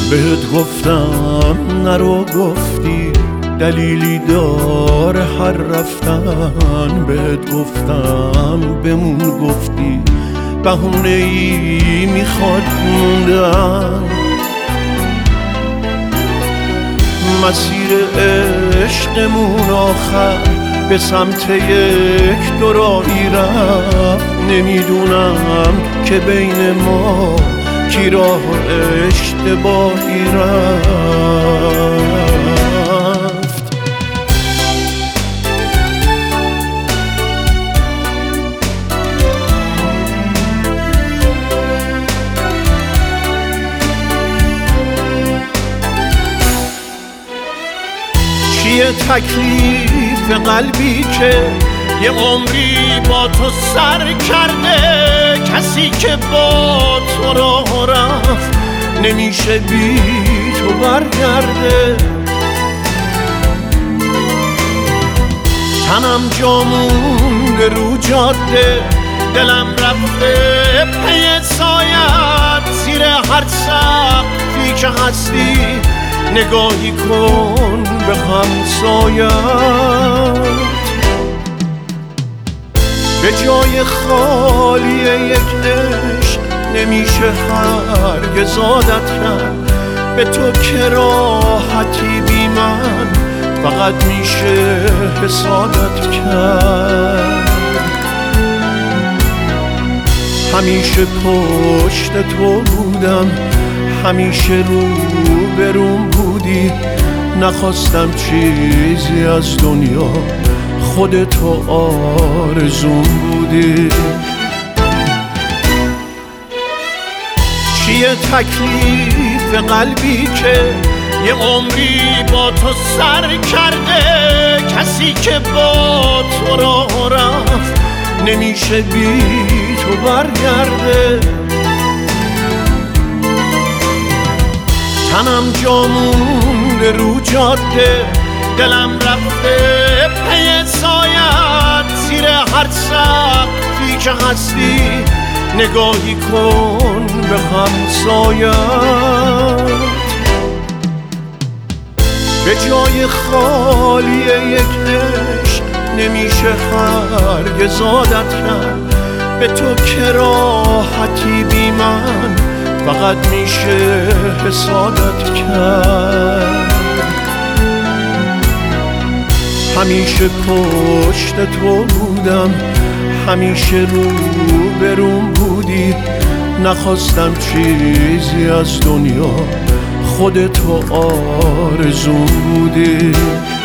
بهت گفتم نرو، گفتی دلیلی داره هر رفتن. بهت گفتم بمون، گفتی بهونه‌ای میخواد موندن. مسیر عشقمون آخر به سمت یک دوراهی رفت. نمیدونم که بین ما کی راه اشتباهی رفت. چیه تکلیف قلبی که یه عمری با تو سر کرده؟ کسی که با تو راه رفت نمیشه بی تو برگرده. تنم جا مونده رو جاده، دلم رفته پی سایت. زیر هر سقفی که هستی نگاهی کن به همسایت. به جای خالی یک عشق نمیشه هرگز عادت کرد. به تو که راحتی بی من فقط میشه حسادت کرد. همیشه پشت تو بودم، همیشه رو بروم بودی. نخواستم چیزی از دنیا، خودتو آرزوم بودی. چیه تکلیف قلبی که یه عمری با تو سر کرده؟ کسی که با تو راه رفت نمیشه بی تو برگرده. تنم جا مونده رو جاده، دلم رفته پی سایت. زیر هر سقفی که هستی نگاهی کن به همسایت. به جای خالی یک عشق نمیشه هرگز عادت کرد. به تو که راحتی بی من فقط میشه حسادت کرد. همیشه پشت تو بودم، همیشه رو بروم بودی. نخواستم چیزی از دنیا، خودتو آرزوم بودی.